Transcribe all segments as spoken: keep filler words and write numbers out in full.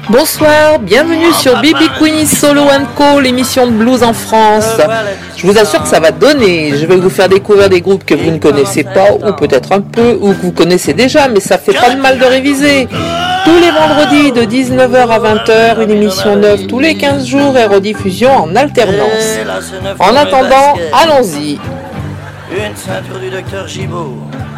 Bonsoir, bienvenue sur B B Queenie Solo and Co, l'émission de blues en France. Je vous assure que ça va donner. Je vais vous faire découvrir des groupes que vous ne connaissez pas, ou peut-être un peu, ou que vous connaissez déjà, mais ça fait pas de mal de réviser. Tous les vendredis de dix-neuf heures à vingt heures, une émission neuve tous les quinze jours et rediffusion en alternance. En attendant, allons-y. Une ceinture du docteur Gibaud,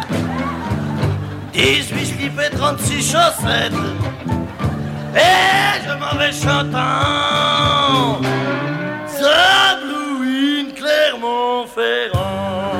dix-huit slips et trente-six chaussettes. Et je m'en vais chantant Sablouine, Clermont-Ferrand.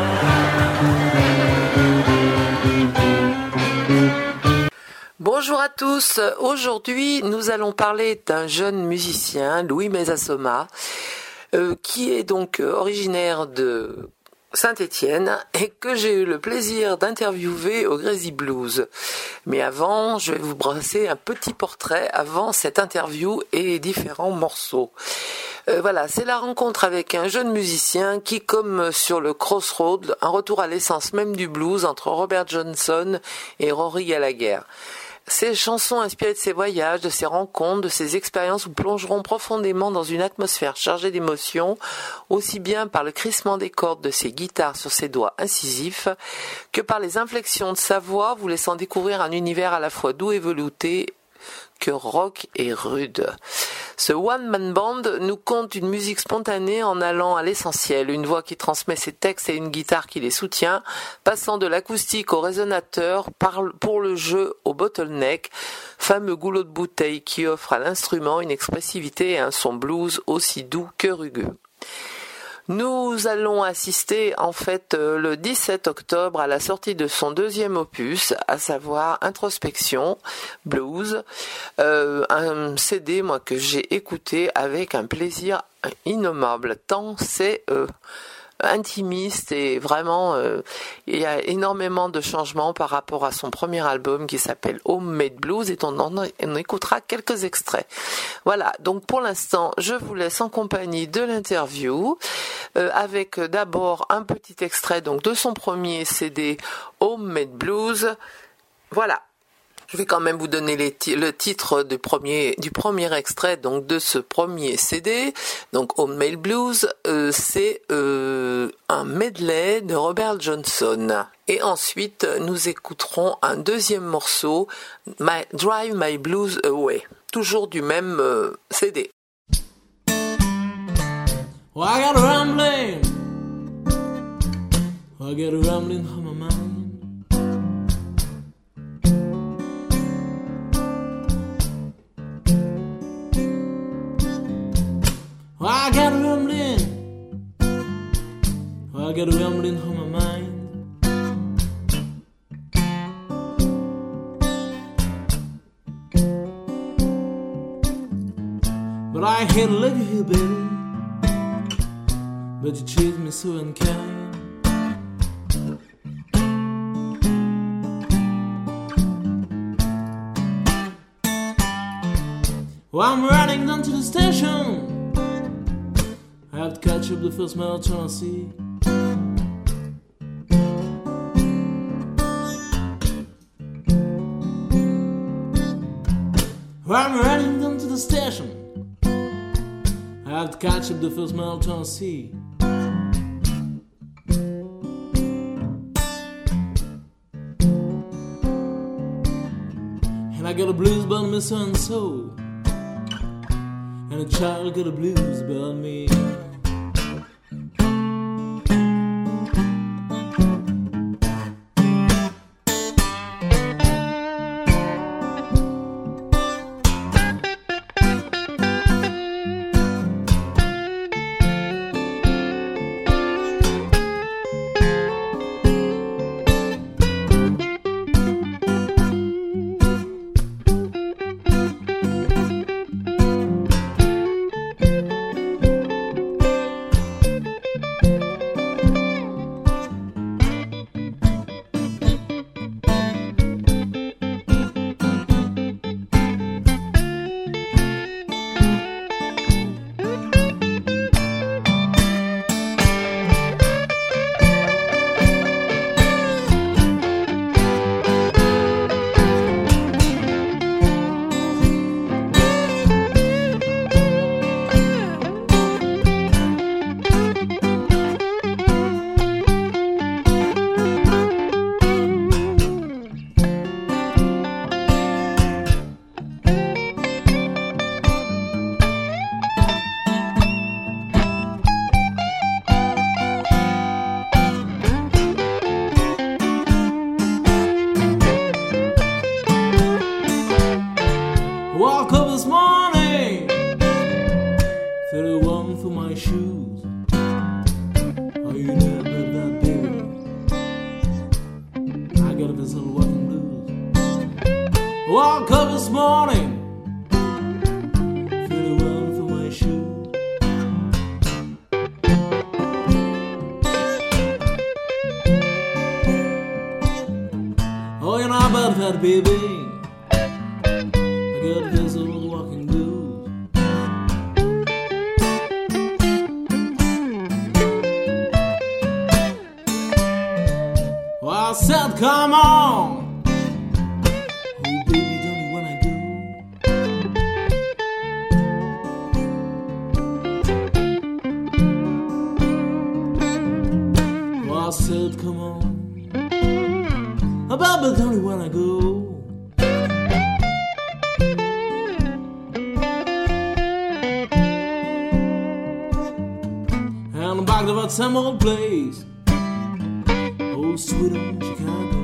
Bonjour à tous, aujourd'hui nous allons parler d'un jeune musicien, Louis Mesasoma, euh, qui est donc originaire de Saint-Étienne et que j'ai eu le plaisir d'interviewer au Crazy Blues. Mais avant, je vais vous brasser un petit portrait avant cette interview et différents morceaux. Euh, voilà, c'est la rencontre avec un jeune musicien qui, comme sur le Crossroads, un retour à l'essence même du blues entre Robert Johnson et Rory Gallagher. Ces chansons inspirées de ses voyages, de ses rencontres, de ses expériences vous plongeront profondément dans une atmosphère chargée d'émotions, aussi bien par le crissement des cordes de ses guitares sur ses doigts incisifs, que par les inflexions de sa voix, vous laissant découvrir un univers à la fois doux et velouté, que rock et rude. Ce one-man band nous conte une musique spontanée en allant à l'essentiel, une voix qui transmet ses textes et une guitare qui les soutient, passant de l'acoustique au résonateur, pour le jeu au bottleneck, fameux goulot de bouteille qui offre à l'instrument une expressivité et un son blues aussi doux que rugueux. Nous allons assister en fait le dix-sept octobre à la sortie de son deuxième opus, à savoir Introspection Blues, euh, un C D moi que j'ai écouté avec un plaisir innommable, tant c'est euh, intimiste et vraiment euh, il y a énormément de changements par rapport à son premier album qui s'appelle Homemade Blues et on en on écoutera quelques extraits. Voilà, donc pour l'instant je vous laisse en compagnie de l'interview euh, avec d'abord un petit extrait donc de son premier C D Homemade Blues. Voilà. Je vais quand même vous donner les t- le titre du premier, du premier extrait donc de ce premier C D. Donc Homemade Blues, euh, c'est euh, un medley de Robert Johnson. Et ensuite, nous écouterons un deuxième morceau, My, Drive My Blues Away, toujours du même euh, C D. Well, I got a rambling, I got a rambling on my mind. I got a rumbling, I got a rumbling on my mind. But I hate to leave you here, baby, but you treat me so unkind. Well, I'm running down to the station, I have to catch up the first marathon I see. Well, I'm running down to the station, I have to catch up the first marathon I see. And I got a blues about me so and so, and a child got a blues about me. morning. Feel the warmth through my shoes. Oh, you know about that, baby. I got this little walking blues. Woke up this morning. Feel the warmth through my shoes. Oh, you know about that, baby. I got this little walking blues. Well, I said, come on. Oh, baby, don't you wanna go? Well, I said, come on. Baby, don't you wanna go? And I'm back about some old place. Oh, sweet old Chicago.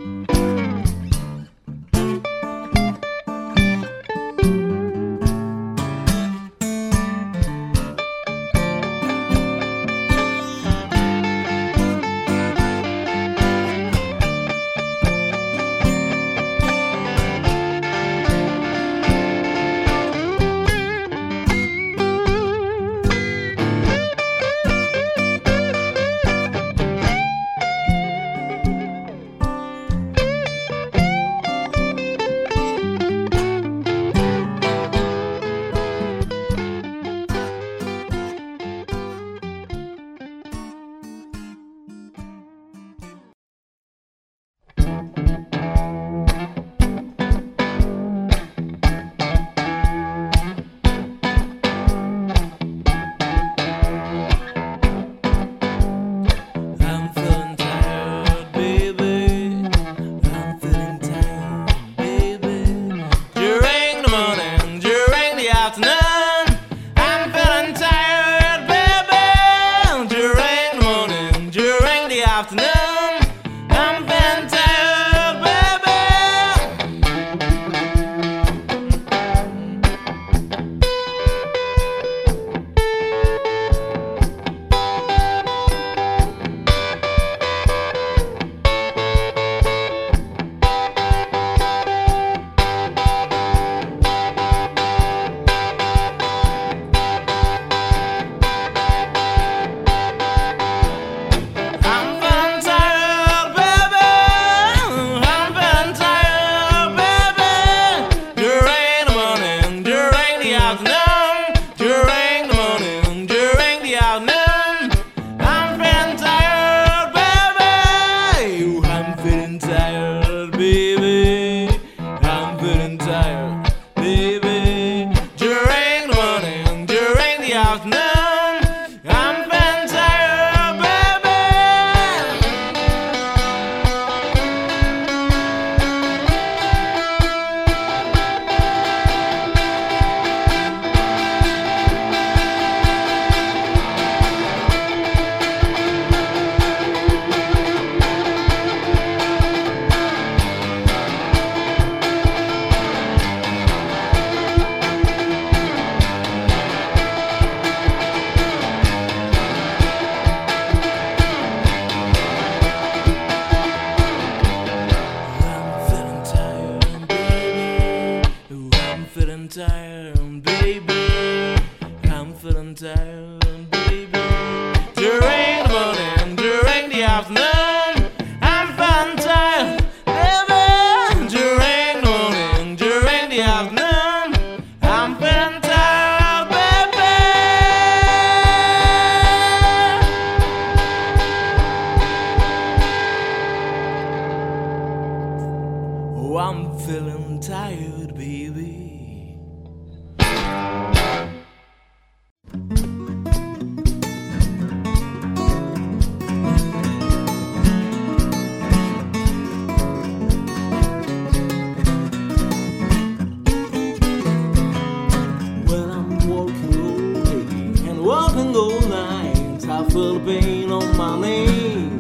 Feel the pain on my knee,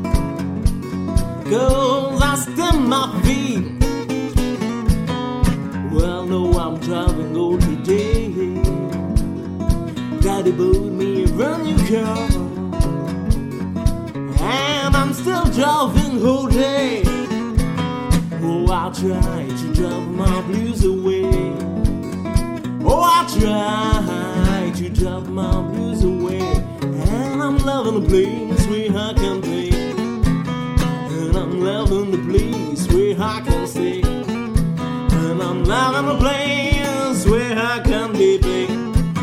'cause I stamp my feet. Well, no, I'm driving, go to Somebody bought me a brand new car, and I'm still driving all day. Oh, I try to drive my blues away. Oh, I try to drive my blues away. And I'm loving the place where I can play. And I'm loving the place where I can stay. And I'm loving the place where I can be played.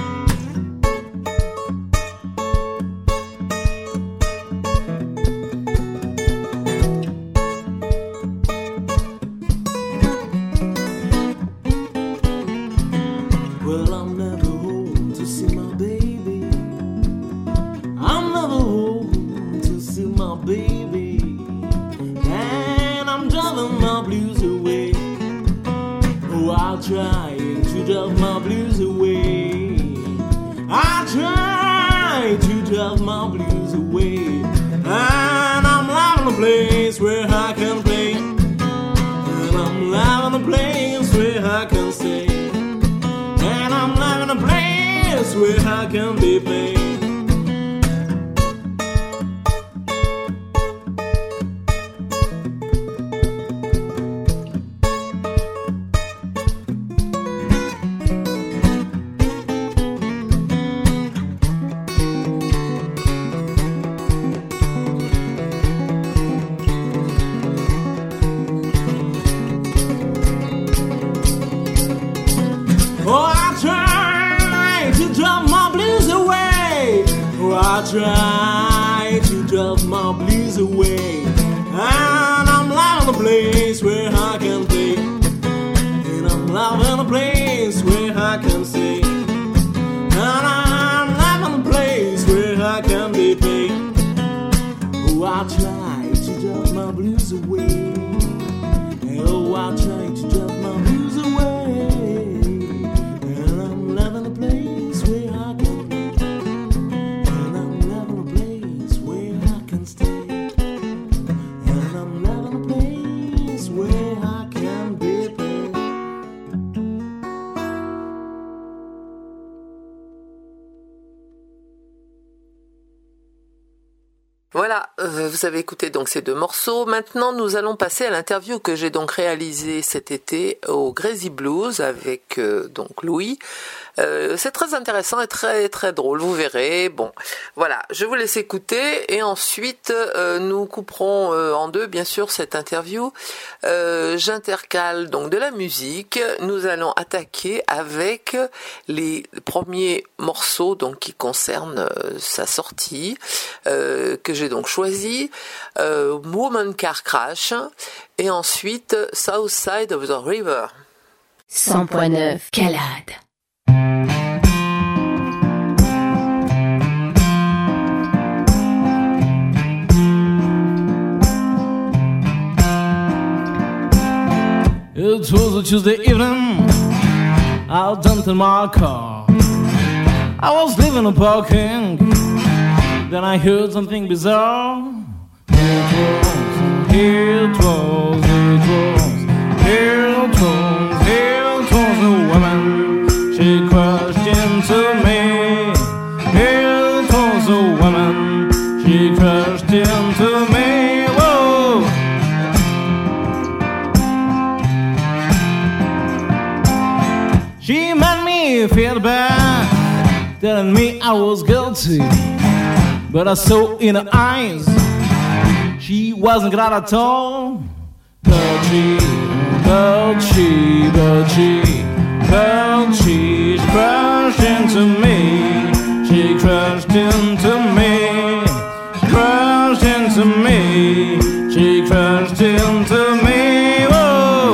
Trying to drive my blues away. I try to drive my blues away. And I'm loving the place where I can play. And I'm loving the place where I can stay. And I'm loving the place where I can be played. I try to drive my blues away. And I'm loving the place where I can play. And I'm loving the place where I can stay. And I'm loving the place where I can be paid. Oh, I try to drive my blues away. Oh, I try to drive my blues away. And I'm loving the place where I can. Voilà, euh, vous avez écouté donc ces deux morceaux. Maintenant, nous allons passer à l'interview que j'ai donc réalisée cet été au Crazy Blues avec euh, donc Louis. Euh, c'est très intéressant et très très drôle, vous verrez. Bon, voilà, je vous laisse écouter et ensuite euh, nous couperons euh, en deux, bien sûr, cette interview. Euh, j'intercale donc de la musique. Nous allons attaquer avec les premiers morceaux donc qui concernent euh, sa sortie euh, que j'ai donc choisi, euh, Woman Car Crash et ensuite South Side of the River. cent point neuf Calade. It was a Tuesday evening, out in my car. I was leaving the parking, then I heard something bizarre. It was, it was, it was, it was, it was a woman. She crashed into me. It was a woman. She crashed into me. Whoa. She made me feel bad, telling me I was guilty. But I saw in her eyes she wasn't glad at all. But she, but she, but she, but she crashed into me. She crashed into me. She crashed into me. She crashed into me. Whoa.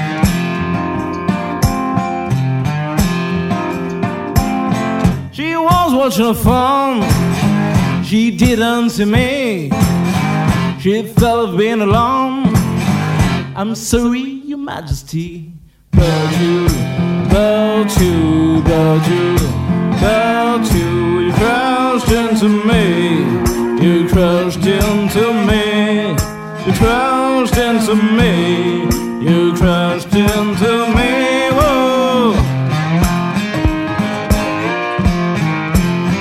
She was watching her phone. She didn't see me. She thought of being alone. I'm sorry, Your Majesty. But you, but you, but you, but you, you crashed into me. You crashed into me. You crashed into me. You crashed into me. Whoa.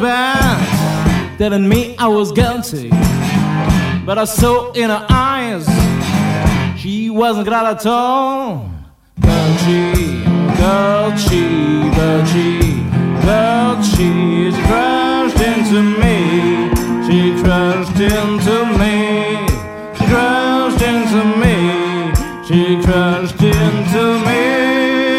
bad, telling me I was guilty. But I saw in her eyes she wasn't glad at all. But she, but she, but she, but she, she crashed into me. She crashed into me. She crashed into me. She crashed into me.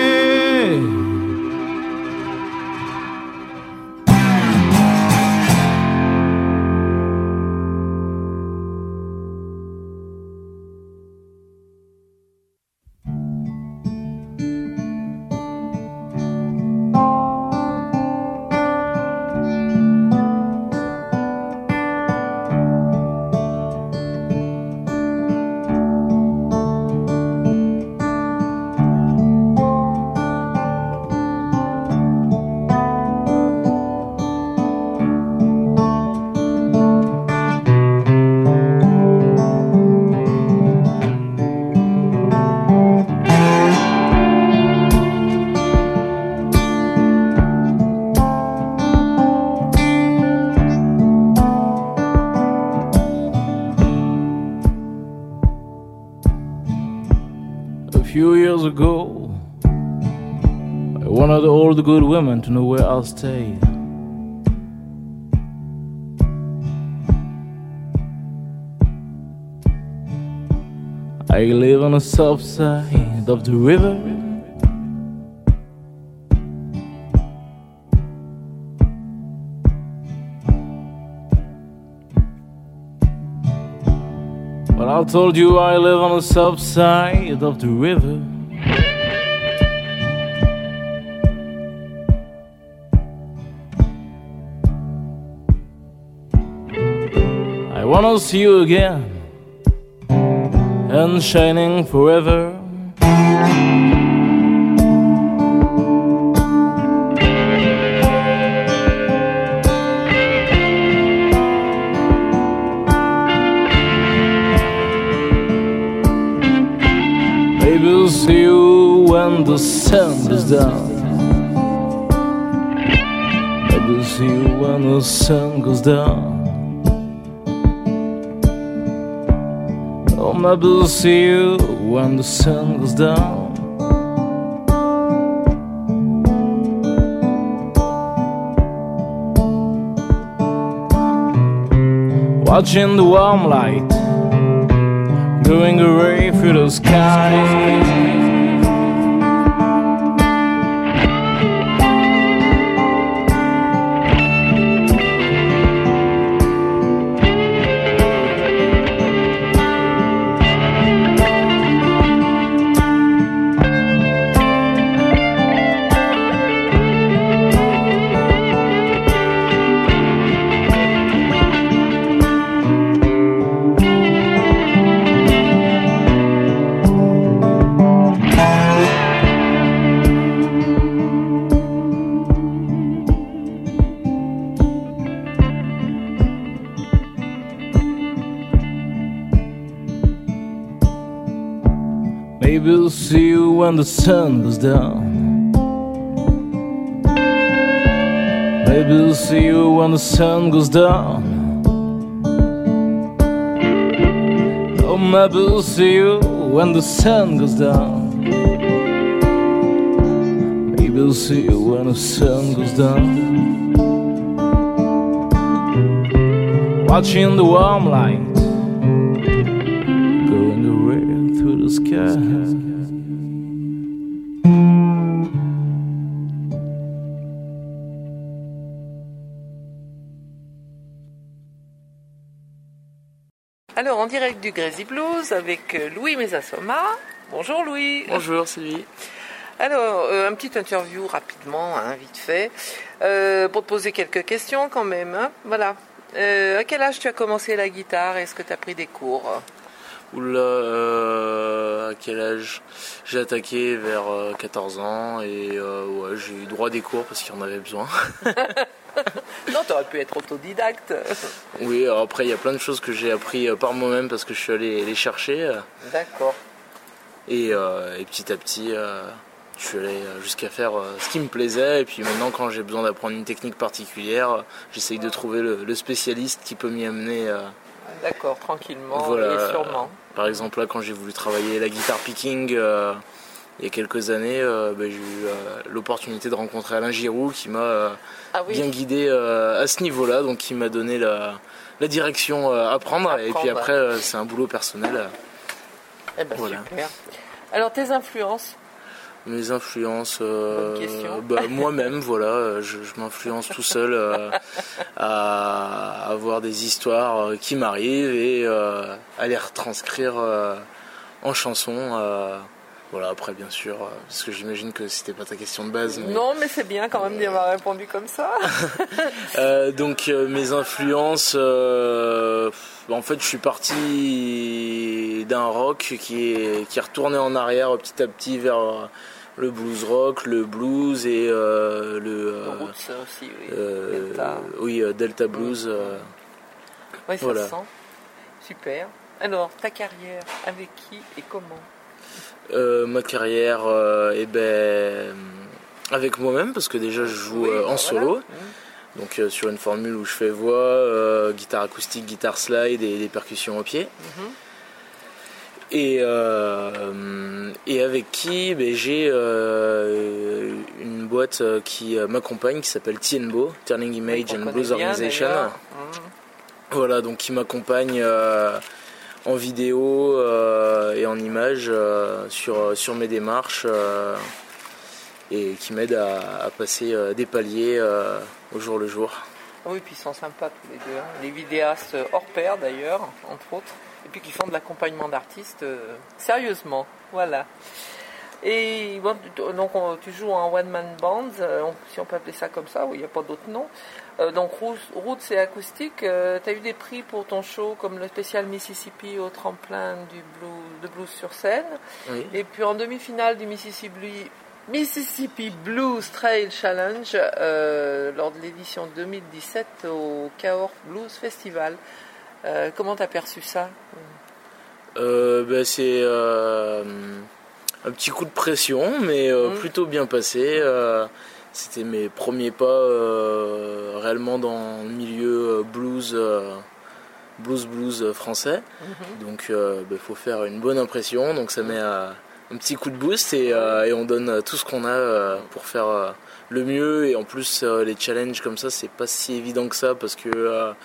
Ago, I wanted all the good women to know where I'll stay. I live on the south side of the river. But I told you I live on the south side of the river. I wanna see you again and shining forever. Maybe I'll see you when the sun goes down. Maybe I'll see you when the sun goes down. Maybe I'll see you when the sun goes down. Watching the warm light going away through the sky. Maybe I'll see you when the sun goes down. Maybe I'll see you when the sun goes down. Oh, maybe I'll see you when the sun goes down. Maybe I'll see you when the sun goes down. Watching the warm light going away through the sky. Alors, en direct du Grazy Blues avec Louis Mesasoma. Bonjour Louis. Bonjour Sylvie. Alors, euh, un petit interview rapidement, hein, vite fait, euh, pour te poser quelques questions quand même. Hein, voilà. Euh, à quel âge tu as commencé la guitare? Est-ce que tu as pris des cours? Oula, euh, à quel âge? J'ai attaqué vers euh, quatorze ans et euh, ouais, j'ai eu droit à des cours parce qu'il y en avait besoin. Non, tu aurais pu être autodidacte. Oui, alors après il y a plein de choses que j'ai appris par moi-même parce que je suis allé les chercher. D'accord. Et, euh, et petit à petit, euh, je suis allé jusqu'à faire euh, ce qui me plaisait. Et puis maintenant, quand j'ai besoin d'apprendre une technique particulière, euh, j'essaye de trouver le, le spécialiste qui peut m'y amener. Euh, D'accord, tranquillement voilà. et sûrement. Par exemple, là, quand j'ai voulu travailler la guitare picking euh, il y a quelques années, euh, bah, j'ai eu euh, l'opportunité de rencontrer Alain Giroux qui m'a euh, ah oui. bien guidé euh, à ce niveau-là, donc qui m'a donné la, la direction euh, à prendre. Apprendre. Et puis après, euh, c'est un boulot personnel. Eh ben, voilà. Super. Alors, tes influences? Mes influences, euh, bah, moi-même, voilà, je, je m'influence tout seul euh, à avoir des histoires qui m'arrivent et euh, à les retranscrire euh, en chansons. Euh, voilà, après, bien sûr, euh, parce que j'imagine que c'était pas ta question de base. Mais... Non, mais c'est bien quand même d'y avoir répondu comme ça. euh, donc, euh, mes influences, euh, en fait, je suis parti d'un rock qui est, qui est retourné en arrière petit à petit vers... Euh, le blues rock, le blues et euh, le... Euh, Roots aussi, oui. Euh, Delta. Oui, euh, Delta Blues. Euh, oui, ça voilà. se sent. Super. Alors, ta carrière, avec qui et comment? euh, Ma carrière, euh, eh ben, avec moi-même, parce que déjà je joue oui, euh, en bah solo. Voilà. Mmh. Donc euh, sur une formule où je fais voix, euh, guitare acoustique, guitare slide et des percussions au pied. Mmh. Et, euh, et avec qui ben, j'ai euh, une boîte qui m'accompagne qui s'appelle T and B O, Turning Image oui, and Blues bien, Organization. Mmh. Voilà, donc qui m'accompagne euh, en vidéo euh, et en images euh, sur, sur mes démarches euh, et qui m'aide à, à passer euh, des paliers euh, au jour le jour. Oui, puis ils sont sympas tous les deux. Hein. Les vidéastes hors pair d'ailleurs, entre autres. Et puis qui font de l'accompagnement d'artistes euh, sérieusement, voilà. Et bon, donc on, tu joues en one man band, euh, on, si on peut appeler ça comme ça, oui, il n'y a pas d'autre nom. Euh, donc Roots et acoustique, euh, tu as eu des prix pour ton show comme le spécial Mississippi au tremplin du blues, de blues sur scène. Oui. Et puis en demi-finale du Mississippi, Mississippi Blues Trail Challenge euh, lors de l'édition deux mille dix-sept au Cahors Blues Festival. Euh, comment t'as perçu ça? euh, ben c'est euh, un petit coup de pression, mais euh, mmh. plutôt bien passé. Euh, c'était mes premiers pas euh, réellement dans le milieu blues, euh, blues blues français. Mmh. Donc il euh, ben, faut faire une bonne impression. Donc ça met euh, un petit coup de boost et, euh, et on donne tout ce qu'on a euh, pour faire euh, le mieux. Et en plus euh, les challenges comme ça, c'est pas si évident que ça parce que euh,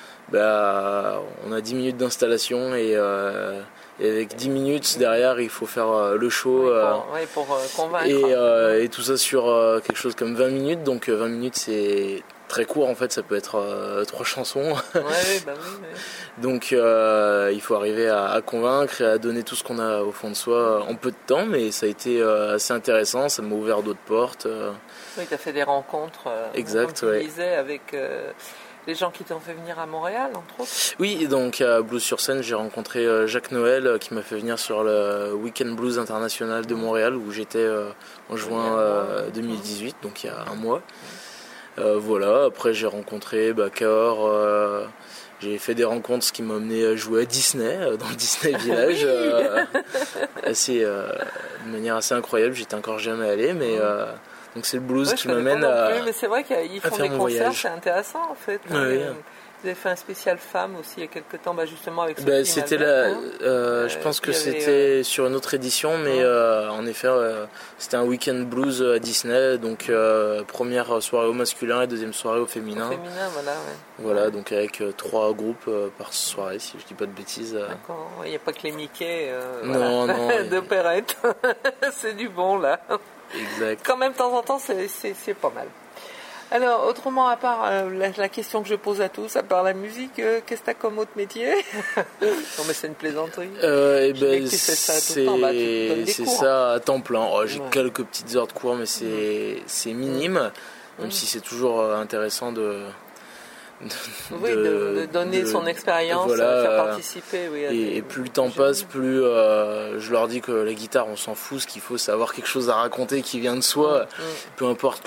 Bah, on a dix minutes d'installation et, euh, et avec dix minutes derrière il faut faire euh, le show oui, pour, euh, oui, pour euh, convaincre et, euh, et tout ça sur euh, quelque chose comme vingt minutes, donc euh, vingt minutes c'est très court en fait, ça peut être euh, trois chansons. Ouais, bah oui, oui. Donc euh, il faut arriver à, à convaincre et à donner tout ce qu'on a au fond de soi en peu de temps, mais ça a été euh, assez intéressant, ça m'a ouvert d'autres portes. Euh. Oui, tu as fait des rencontres euh, exact, comme tu ouais. disais, avec euh, les gens qui t'ont fait venir à Montréal, entre autres. Oui, donc à Blues sur scène, j'ai rencontré euh, Jacques Noël euh, qui m'a fait venir sur le Weekend Blues International de Montréal où j'étais euh, en juin euh, deux mille dix-huit, donc il y a un mois. Euh, voilà, après j'ai rencontré bah, Cahors, euh, j'ai fait des rencontres, ce qui m'a amené à jouer à Disney, euh, dans le Disney Village, euh, assez, euh, de manière assez incroyable, j'étais encore jamais allé, mais euh, donc c'est le blues ouais, qui m'amène à, plus, mais c'est vrai qu'ils font à faire des mon concerts, voyage. C'est intéressant en fait. Ouais, ouais. Vous avez fait un spécial femme aussi il y a quelques temps, bah, justement avec bah, c'était là, hein. euh, je pense que avait, c'était euh... sur une autre édition, mais euh, en effet, euh, c'était un week-end blues à Disney, donc euh, première soirée au masculin et deuxième soirée au féminin. Au féminin, voilà. Ouais. Voilà, donc avec euh, trois groupes euh, par soirée, si je dis pas de bêtises. Euh... D'accord, il n'y a pas que les Mickey euh, non, voilà. non, d'opérette, c'est du bon là. Exact. Quand même, de temps en temps, c'est, c'est, c'est pas mal. Alors, autrement, à part euh, la, la question que je pose à tous, à part la musique, euh, qu'est-ce que t'as comme autre métier? Non, mais c'est une plaisanterie. Euh, et ben, tu fais ça c'est, tout le temps. Bah, tu c'est cours. ça à temps plein. Oh, j'ai ouais. quelques petites heures de cours, mais c'est, mmh. c'est minime, mmh. même mmh. si c'est toujours intéressant de... De, oui, de, de donner de, son expérience, voilà, faire participer. Oui, et, des, et plus le temps passe, plus euh, je leur dis que la guitare, on s'en fout. Ce qu'il faut, c'est avoir quelque chose à raconter qui vient de soi. Mmh. Peu importe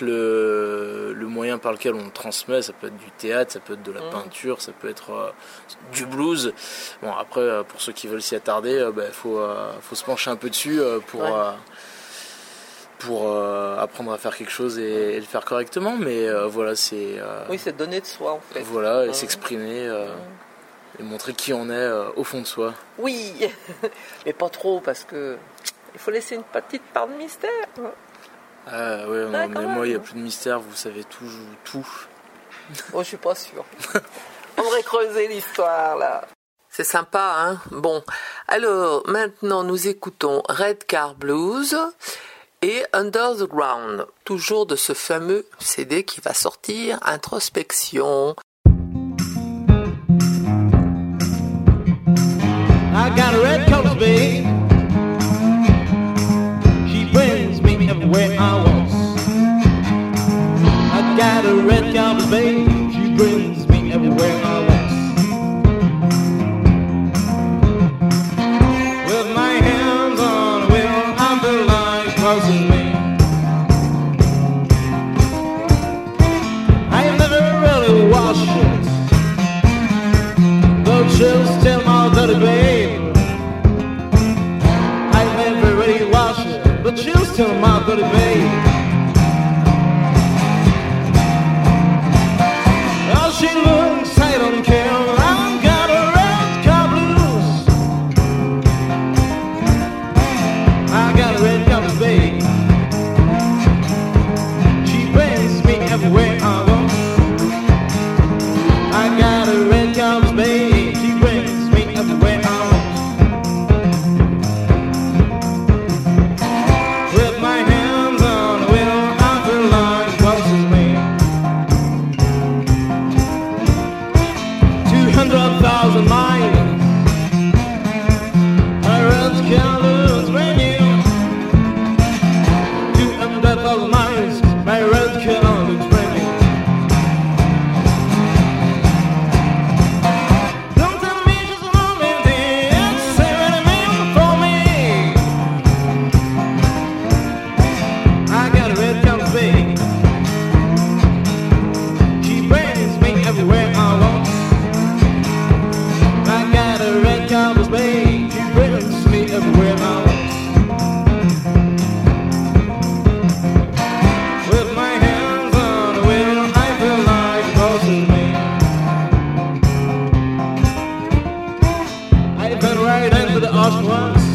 le, le moyen par lequel on le transmet. Ça peut être du théâtre, ça peut être de la mmh. peinture, ça peut être euh, du blues. Bon, après, pour ceux qui veulent s'y attarder, il euh, bah, faut, euh, faut se pencher un peu dessus euh, pour... Ouais. Euh, pour euh, apprendre à faire quelque chose et, et le faire correctement, mais euh, voilà, c'est... Euh, oui, c'est donner de soi, en fait. Voilà, et mmh. s'exprimer, euh, mmh. et montrer qui on est euh, au fond de soi. Oui, mais pas trop, parce que il faut laisser une petite part de mystère. Ah oui, non, mais moi, il n'y a plus de mystère, vous savez tout. tout. Oh, je suis pas sûre. On devrait creuser l'histoire, là. C'est sympa, hein? Bon, alors, maintenant, nous écoutons Red Car Blues et Under the Ground, toujours de ce fameux C D qui va sortir, Introspection. I got a red coat, babe. She brings me everywhere I want. I got a red coat, babe. She brings me everywhere I want. With my hands on the wheel, I feel like crossing me. I never really washed it. Though chills still my dirty babe. I never really washed it, but chills still my dirty babe. Oh, she looks, I don't care. I got a red car blues. I got a red car blues, babe. She brings me everywhere I want. I got a red car blues, babe. She brings me everywhere I want. With my hands on the wheel, I feel like crossing me. Two hundred thousand miles. My red car looks brand new. Two hundred thousand miles. My red car looks brand new. Don't tell me she's a romantic. It's saving me for me. I got a red car, babe. She brings me everywhere I want. I got a red car, babe. She brings me everywhere I want. With my hands on the wheel, I feel like crossing me. I've been right into the ocean once.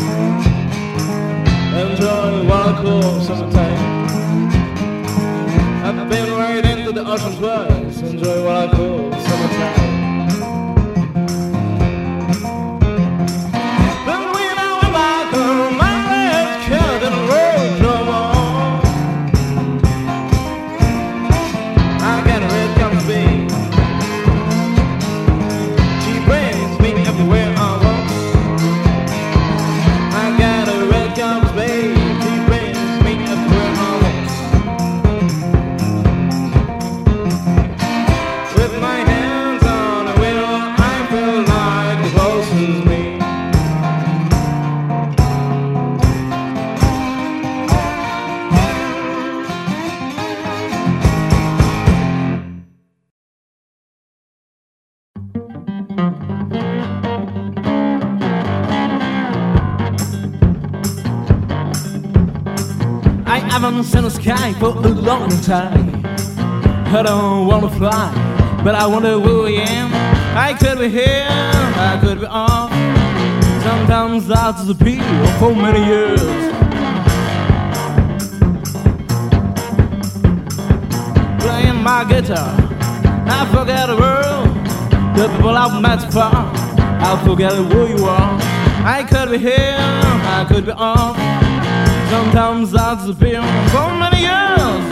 Enjoy what I call summertime. I've been right into the ocean twice. Enjoy what I call summertime. But when I went back home, my red car didn't work no more. I got a red car, babe. She brings me everywhere I want. I got a red car, babe. She brings me everywhere I want. With my hands on the wheel, I feel like it closes me. I haven't seen the sky for a long time. I don't wanna fly, but I wonder who I am. I could be here, I could be off. Sometimes I disappear for many years. Playing my guitar, I forget the world. The people I've met far, I forget who you are. I could be here, I could be off. Sometimes I disappear for many years.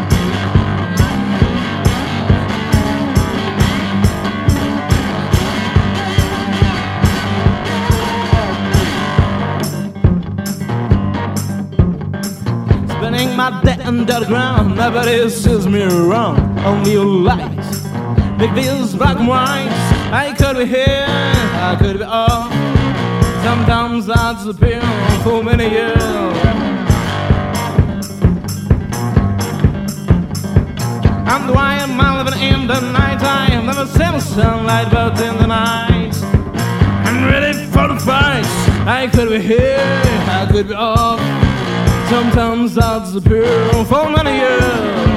Spinning my day under the ground, nobody sees me around. Only a light, big these black and whites. I could be here, I could be off. Sometimes I disappear for many years. I'm the wild man living in the night. I have never seen the sunlight, but in the night I'm ready for the fight. I could be here, I could be off. sometimes I disappear for many years.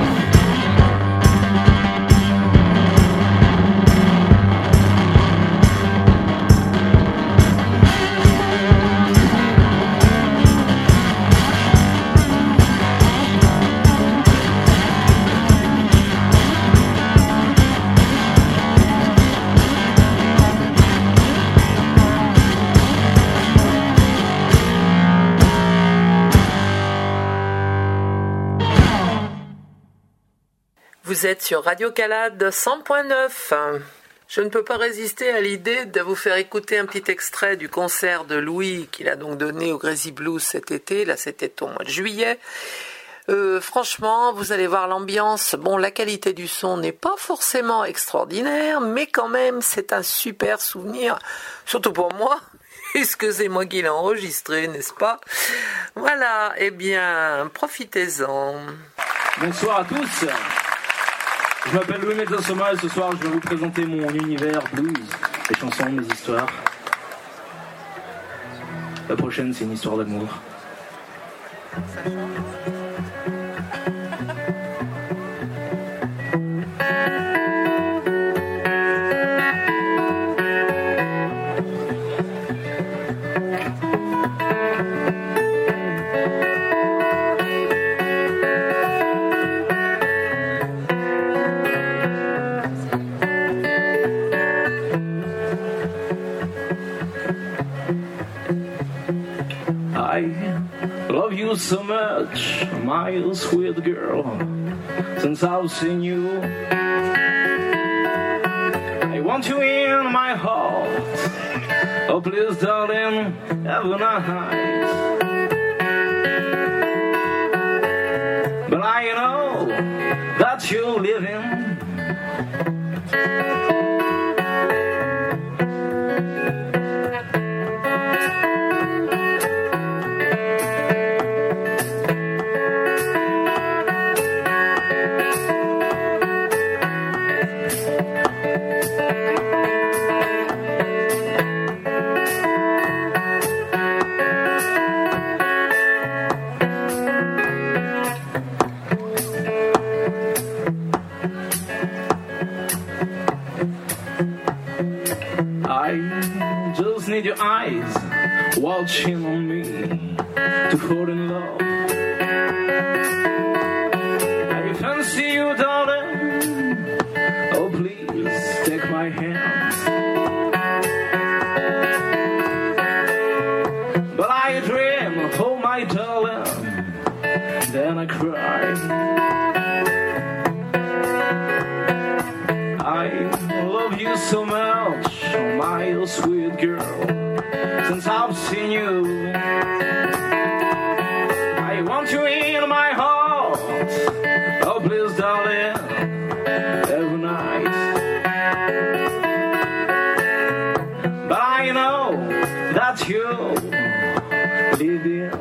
Vous êtes sur Radio Calade cent point neuf. Je ne peux pas résister à l'idée de vous faire écouter un petit extrait du concert de Louis qu'il a donc donné au Crazy Blues cet été. Là, c'était au mois de juillet. Euh, franchement, vous allez voir l'ambiance. Bon, la qualité du son n'est pas forcément extraordinaire, mais quand même, c'est un super souvenir, surtout pour moi, puisque c'est moi qui l'ai enregistré, n'est-ce pas? Voilà, eh bien, profitez-en. Bonsoir à tous. Je m'appelle Louis Mezzasoma et ce soir je vais vous présenter mon univers blues, mes chansons, mes histoires. La prochaine c'est une histoire d'amour. So much, my sweet girl, since I've seen you. I want you in my heart. Oh please darling, every night. But I know that you're living. Your eyes watching on me to fall in love. I fancy you, darling. Oh, please take my hand. But I dream, oh my darling, then I cry. I love you so much, oh my sweet girl. Since I've seen you, I want you in my heart. Oh, please, darling, every night. But I know that you live in.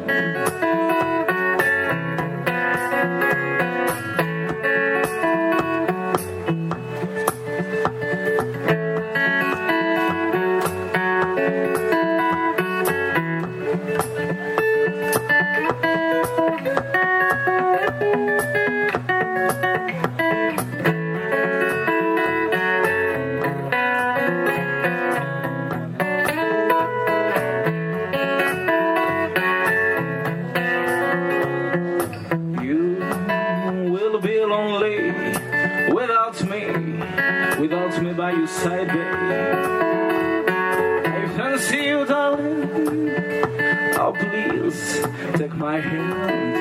Without me by your side, babe, I fancy you, darling. Oh, please take my hand.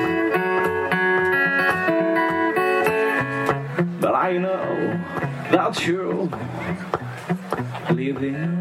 But I know that you're living.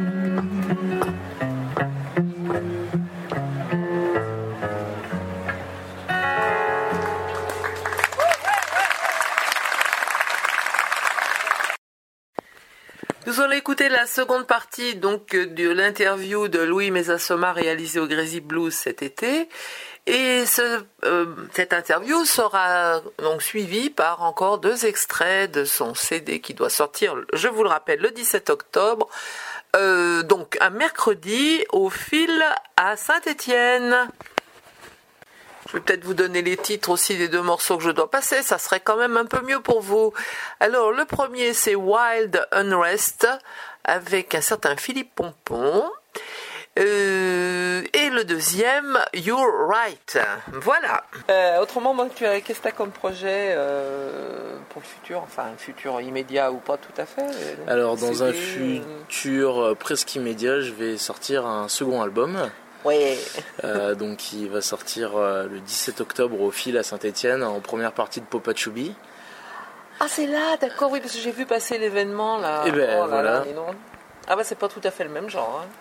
Nous allons écouter la seconde partie donc de l'interview de Louis Mezzasoma réalisée au Crazy Blues cet été. Et ce, euh, cette interview sera donc suivie par encore deux extraits de son C D qui doit sortir, je vous le rappelle, le dix-sept octobre. Euh, donc un mercredi au Fil à Saint-Étienne. Je vais peut-être vous donner les titres aussi des deux morceaux que je dois passer, ça serait quand même un peu mieux pour vous. Alors, le premier, c'est Wild Unrest, avec un certain Philippe Pompon. Euh, et le deuxième, You're Right. Voilà. Euh, autrement, moi, tu as, qu'est-ce que tu as comme projet euh, pour le futur, enfin, un futur immédiat ou pas tout à fait? Alors, dans C D, un futur euh, presque immédiat, je vais sortir un second album. Ouais. Euh, donc, il va sortir euh, le dix-sept octobre au Fil à Saint-Etienne, en première partie de Popachoubi. Ah, c'est là, d'accord, oui, parce que j'ai vu passer l'événement là. Et ben oh, là, voilà. Là, ah, bah, c'est pas tout à fait le même genre. Hein.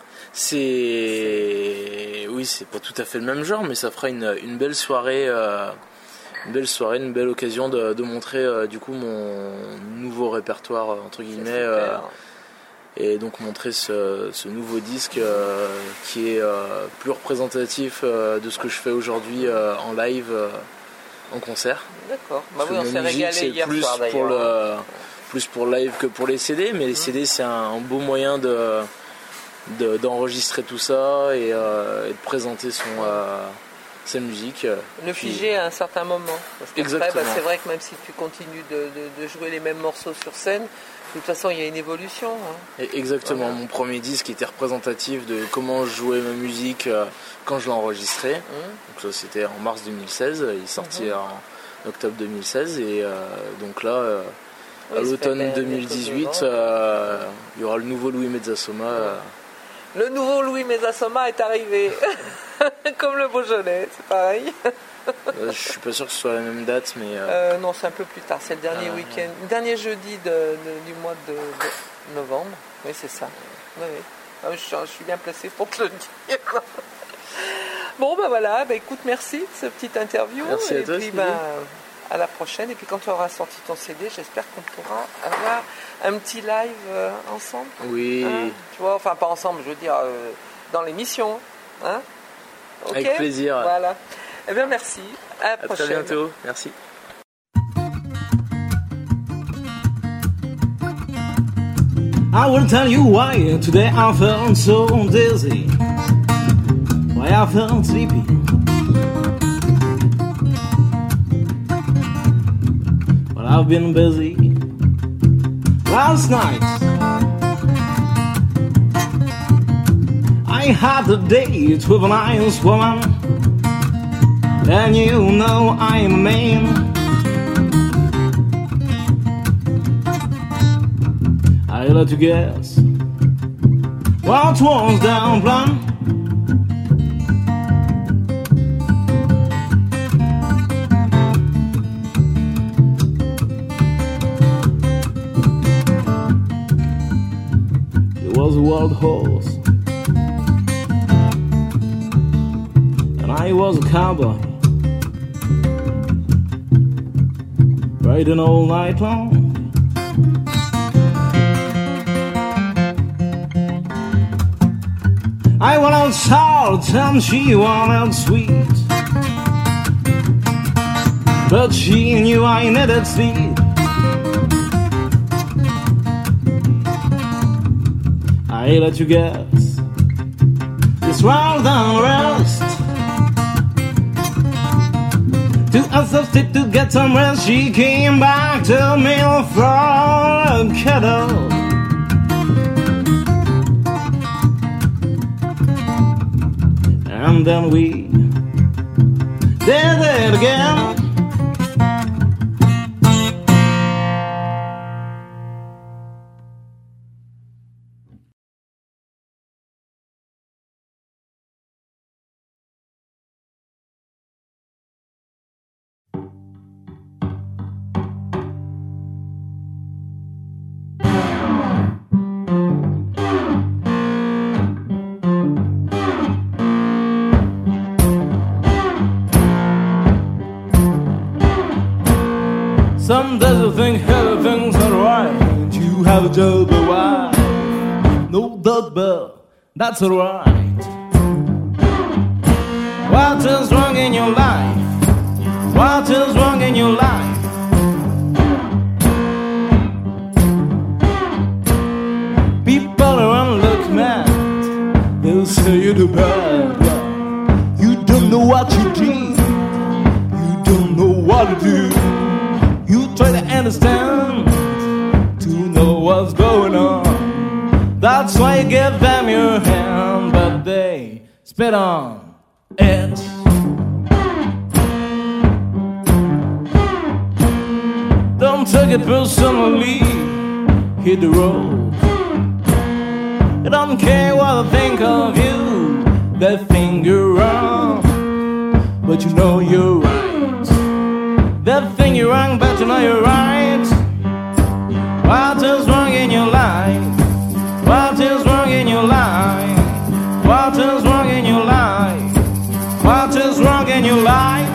C'est... Oui, c'est pas tout à fait le même genre, mais ça fera une, une belle soirée, euh, une belle soirée, une belle occasion de, de montrer euh, du coup mon nouveau répertoire entre guillemets, euh, et donc montrer ce, ce nouveau disque euh, qui est euh, plus représentatif euh, de ce que je fais aujourd'hui euh, en live, euh, en concert. D'accord. Bah oui, on s'est régalé hier plus soir pour d'ailleurs. le, plus pour live que pour les C D, mais les C D c'est un, un beau moyen de De, d'enregistrer tout ça et, euh, et de présenter son, euh, sa musique. Le Puis... figer à un certain moment. Parce qu'après, bah, c'est vrai que même si tu continues de, de, de jouer les mêmes morceaux sur scène, de toute façon, il y a une évolution. Hein. Et exactement. Voilà. Mon premier disque était représentatif de comment je jouais ma musique euh, quand je l'enregistrais. Mmh. Donc ça, c'était en mars deux mille seize. Il est sorti mmh. en octobre deux mille seize. Et euh, donc là... Euh, oui, à l'automne deux mille dix-huit, euh, il y aura le nouveau Louis Mezzasoma. Euh, Le nouveau Louis Mezzasoma est arrivé, comme le Beaujolais, c'est pareil. euh, je suis pas sûr que ce soit la même date, mais... Euh... Euh, non, c'est un peu plus tard, c'est le dernier ah, week-end, le dernier jeudi de, de, du mois de, de novembre. Oui, c'est ça. Oui, oui. Ah, je, je suis bien placé pour te le dire. Bon, ben voilà, ben, écoute, merci de cette petite interview. Merci et à toi, puis, ben, à la prochaine. Et puis, quand tu auras sorti ton C D, j'espère qu'on pourra avoir un petit live euh, ensemble. Oui. Hein, tu vois, enfin, pas ensemble, je veux dire, euh, dans l'émission. Hein, okay. Avec plaisir. Voilà. Eh bien, merci. À la à prochaine. très bientôt. Merci. I will tell you why today I felt so dizzy, why I felt sleepy. But I've been busy. Last night I had a date with a nice woman, and you know I'm a man. I let you guess what was down plan. It was a wild horse, and I was a cowboy, riding all night long. I wanted salt and she wanted sweet, but she knew I needed speed. I let you guess this wild unrest. To a substitute to get some rest, she came back to me for a kettle. And then we did it again. Some days you think everything's alright, you have a job, a wife, no doubt, but that's alright. What is wrong in your life? What is wrong in your life? People around look mad, they'll say you're the bad guy. You don't know what you did. hard to do. You try to understand, to know what's going on. That's why you give them your hand, but they spit on it. Don't take it personally, hit the road. You don't care what they think of you, they think you're wrong, but you know you're right. They think you're wrong, but you know you're right. What is wrong in your life? What is wrong in your life? What is wrong in your life? What is wrong in your life?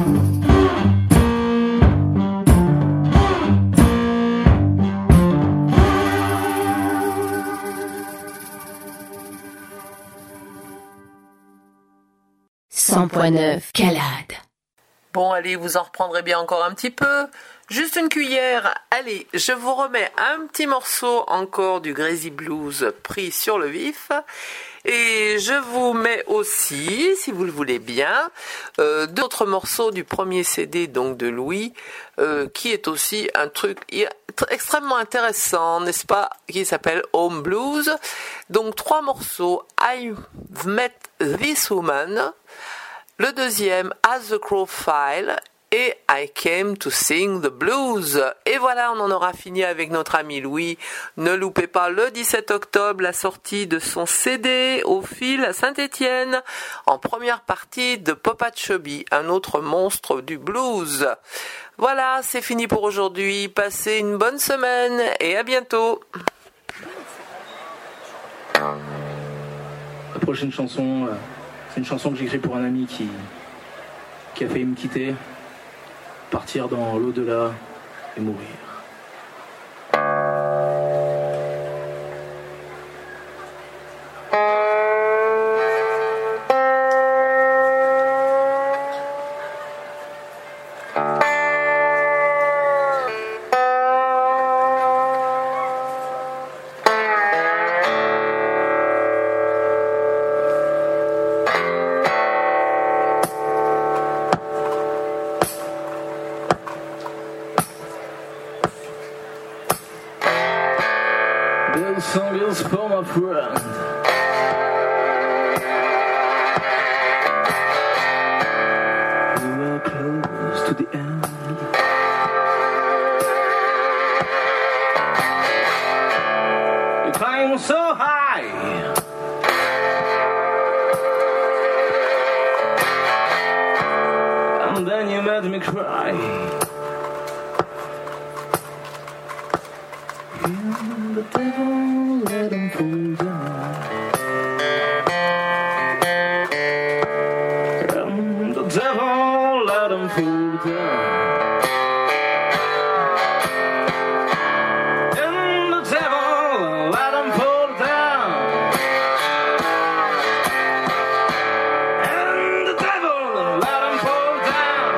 cent point neuf Calade. Bon, allez, vous en reprendrez bien encore un petit peu. Juste une cuillère. Allez, je vous remets un petit morceau encore du Crazy Blues pris sur le vif. Et je vous mets aussi, si vous le voulez bien, euh, d'autres morceaux du premier C D donc de Louis, euh, qui est aussi un truc extrêmement intéressant, n'est-ce pas, qui s'appelle Home Blues. Donc trois morceaux, I've Met This Woman, le deuxième, As the Crow File, et I Came to Sing the Blues. Et voilà, on en aura fini avec notre ami Louis. Ne loupez pas le dix-sept octobre la sortie de son C D au fil à Saint-Étienne, en première partie de Popa Chubby, un autre monstre du blues. Voilà, c'est fini pour aujourd'hui. Passez une bonne semaine et à bientôt. La prochaine chanson, c'est une chanson que j'ai écrite pour un ami qui, qui a failli me quitter, partir dans l'au-delà et mourir. This song is for my friend. We were close to the end. You climb so high. And then you made me cry. The devil let him fall down. And the devil let him fall down. And the devil let him fall down. And the devil let him fall down.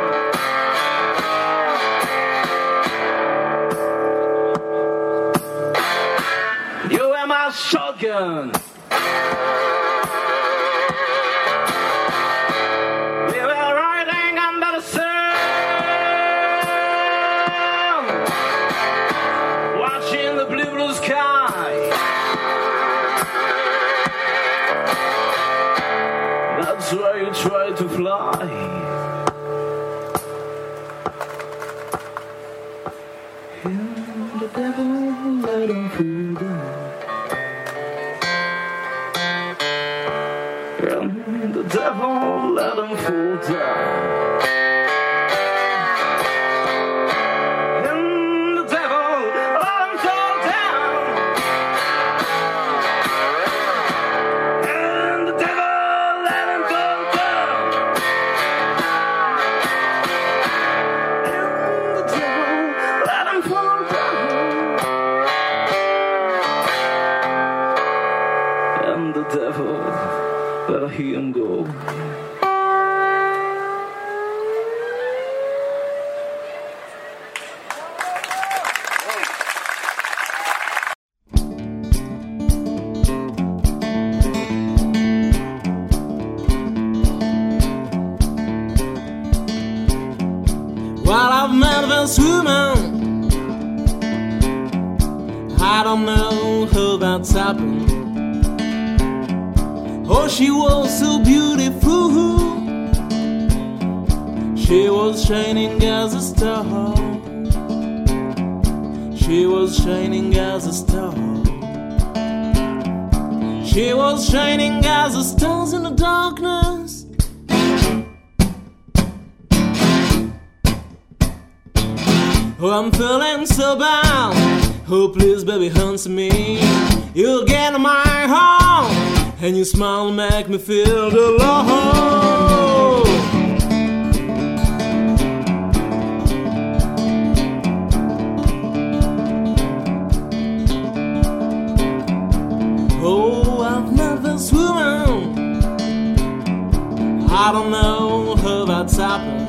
You are my shotgun. We were riding under the sun, watching the blue, blue sky. That's where you try to fly. And the devil let him fall down. And the devil let him fall down. And the devil let him fall down. And the devil let him fall down. And the devil let him fall down. And the devil let him go. While nervous woman. I don't know how that's happened. Oh, she was so beautiful. She was shining as a star. She was shining as a star. She was shining as the stars in the darkness. Oh, I'm feeling so bad. Oh, please, baby, answer me. You'll get in my heart, and your smile make me feel the love. Oh, I've met this woman. I don't know how that's happened.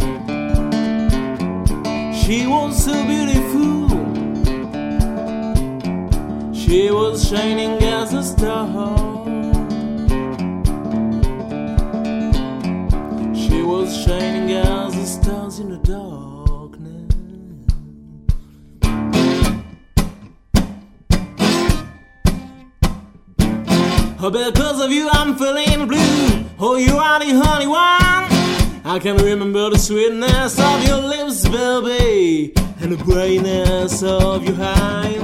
She was so beautiful. She was shining as a star. She was shining as the stars in the darkness. Oh, because of you I'm feeling blue. Oh, you are the only one. I can remember the sweetness of your lips, baby, and the brightness of your eyes.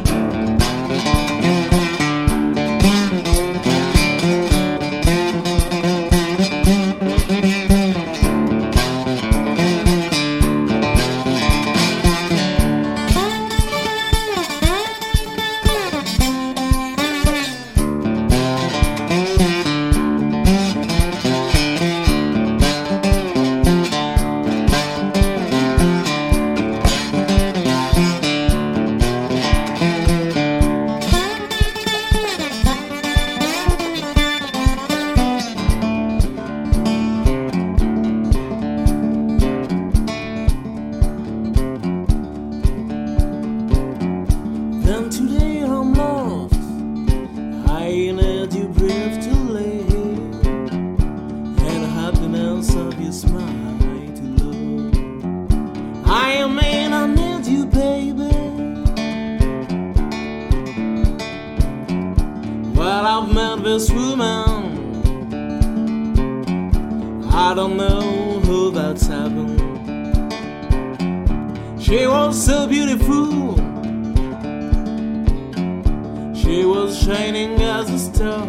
This woman, I don't know who that's happened. She was so beautiful. She was shining as a star.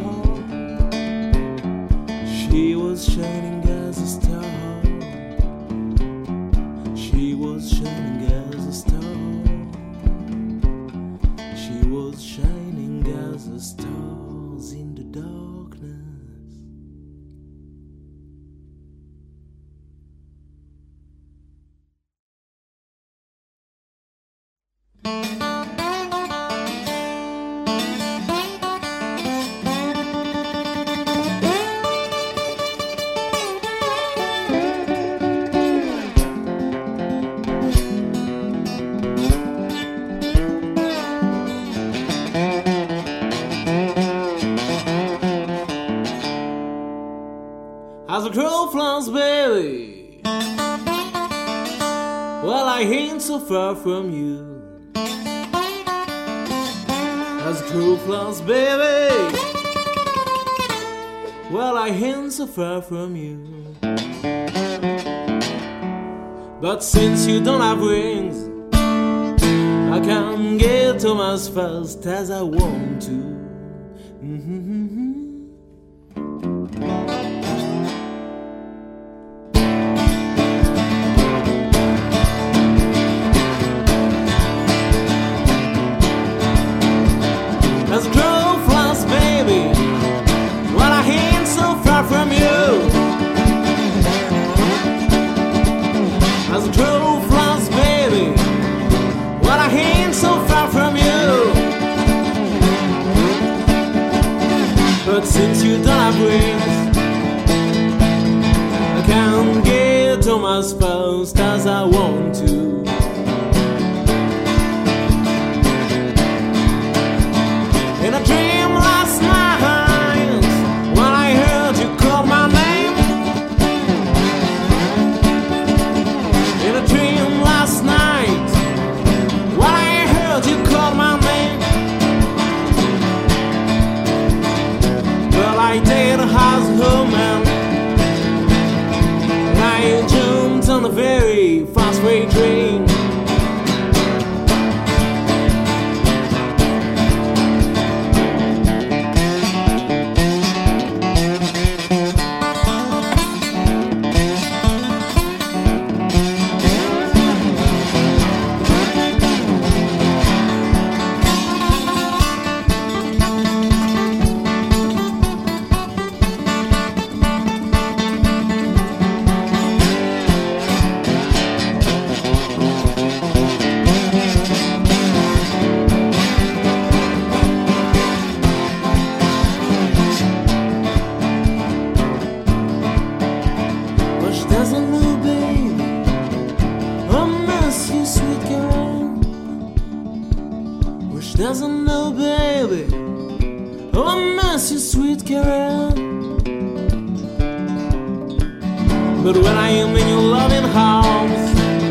She was shining as a star. She was shining as a star. She was shining as a star. In the darkness. As a crow flies, baby, well, I ain't so far from you. As a crow flies, baby, well, I ain't so far from you. But since you don't have wings, I can't get home as fast as I want to. Mm-hmm. As a crow flies, baby, well, I ain't so far from you. As a crow flies, baby, well, I ain't so far from you. But since you don't have wings, I can't get home as fast as I want to. In a dream last night, when I heard you call my name. In a dream last night, in a house of home man. I jumped on a very fast freight train. Doesn't know, baby, oh, I miss you, sweet Carol. But when I am in your loving house,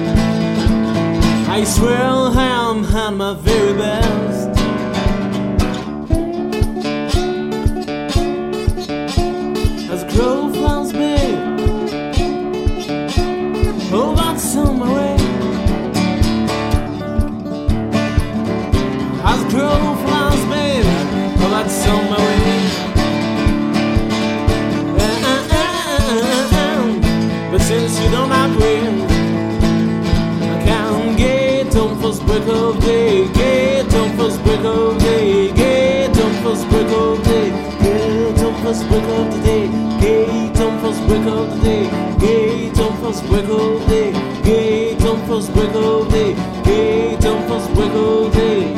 I swear I'll have had my very best. As a crow flies, babe, oh, that's on my way. As a crow flies, baby, oh, that's on my way. Uh, uh, uh, uh, uh. But since you don't have wings, I can't get on first break of day. Get on first break of day. Get on first break of day. Get on first break of the day. Get on first break of the day. Get on first break of day. Get on first break of day. Get on first break of day.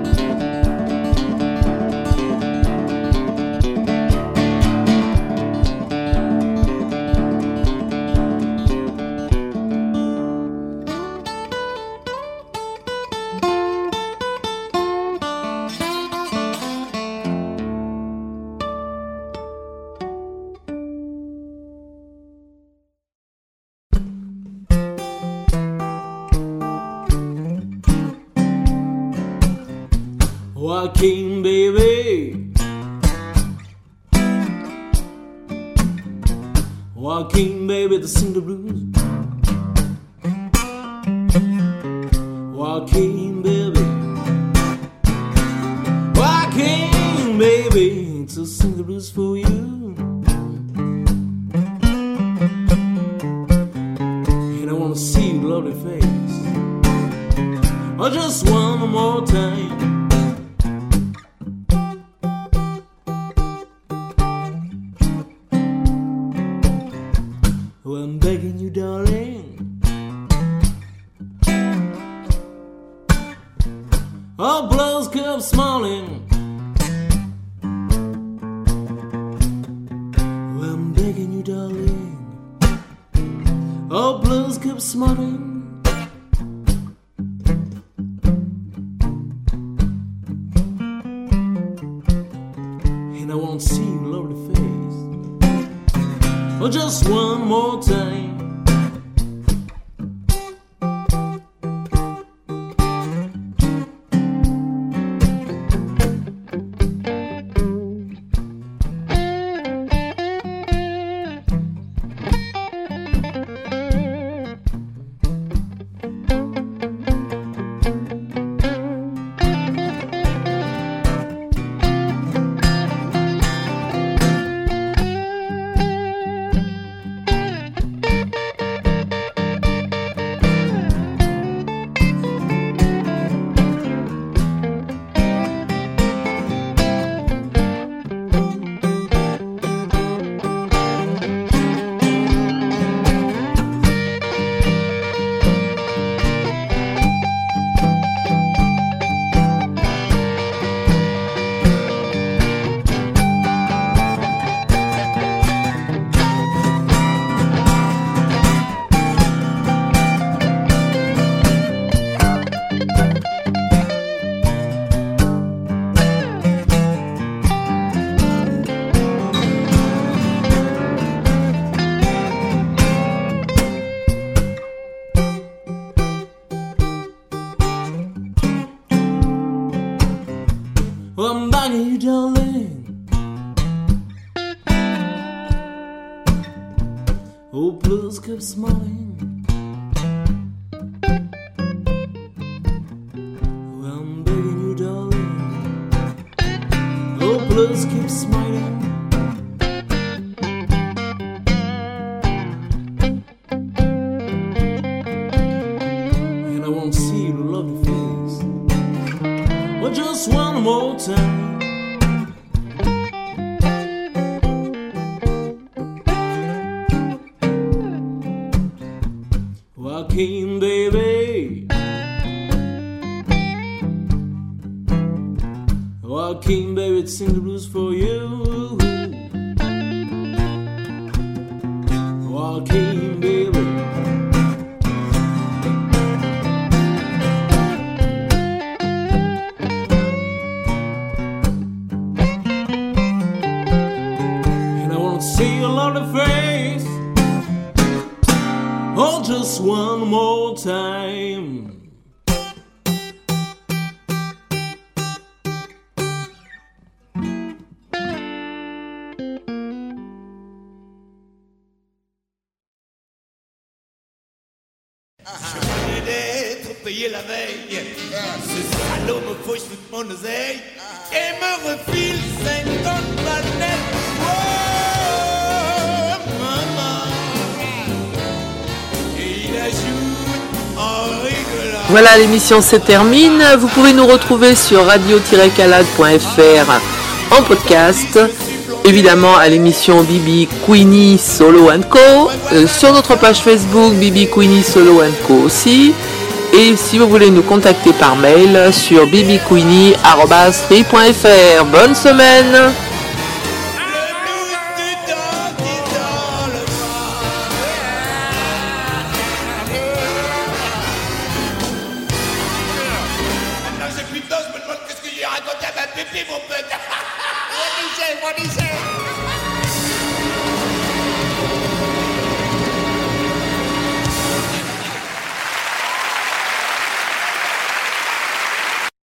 Joaquin, baby, Joaquin, baby, to sing the blues. Joaquin, baby, Joaquin, baby, to sing the blues for you. And I wanna see your lovely face, oh, just one more time. I'm begging you, darling. Oh, blows keep smiling. I'm begging you, darling. Oh, blues keep smiling. And I won't see your lovely face. Oh, just one more time. I'm begging you, darling. Oh, blues keep smiling. Well, I'm begging you, darling. Oh, blues keep smiling. And I won't see your lovely face. Well, just one more time. Joaquin, baby. Joaquin, baby, sing the blues for you. Joaquin, baby. And I want to see your lovely face. Oh, just one more time. Je venais d'être payé la veille. Ce salaud me fauche toute mon oseille et me refile cinquante balles. Oh, maman. Et il ajoute en rigolant. Voilà, l'émission se termine. Vous pouvez nous retrouver sur radio tiret calade point f r en podcast. Évidemment à l'émission Bibi Queenie Solo and Co. Euh, sur notre page Facebook Bibi Queenie Solo and Co aussi. Et si vous voulez nous contacter par mail sur bibiqueenie arobase free point f r. Bonne semaine. J'ai plus de temps, je me demande qu'est-ce que j'ai raconté à ma pépé, mon pote. What do you say? What do you say?